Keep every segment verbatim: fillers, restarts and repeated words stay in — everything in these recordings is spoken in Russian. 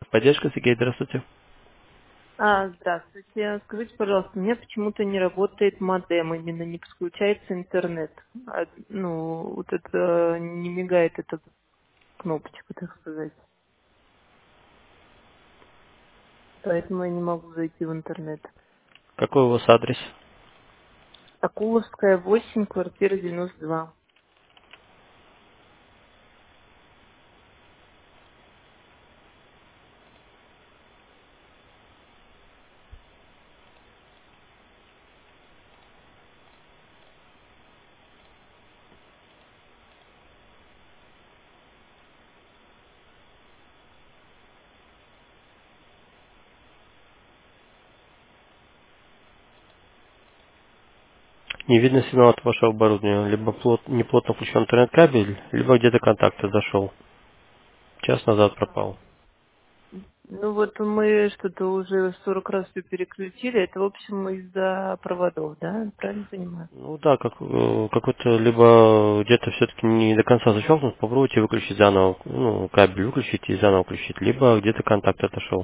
Поддержка, Сергей, здравствуйте. А, здравствуйте. Скажите, пожалуйста, у меня почему-то не работает модем, именно не подключается интернет. А, ну, вот это не мигает эта кнопочка, так сказать. Поэтому я не могу зайти в интернет. Какой у вас адрес? Акуловская, восемь, квартира девяносто два. Не видно сигнал от вашего оборудования. Либо плот, неплотно включен интернет-кабель, либо где-то контакт зашел. Час назад пропал. Ну вот мы что-то уже сорок раз все переключили. Это, в общем, из-за проводов, да? Правильно понимаю? Ну да, как, э, какой-то, либо где-то все-таки не до конца защелкнут, попробуйте выключить заново, ну, кабель выключить и заново включить, либо где-то контакт отошел.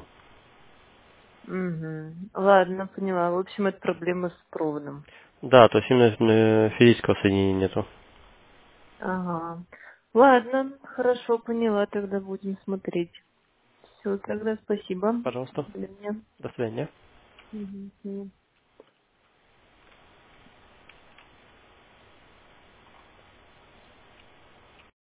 Угу. Ладно, поняла. В общем, это проблема с проводом. Да, то есть именно э, физического соединения нету. Ага. Ладно, хорошо, поняла, тогда будем смотреть. Все, тогда спасибо Пожалуйста, для меня. до свидания. Мгм.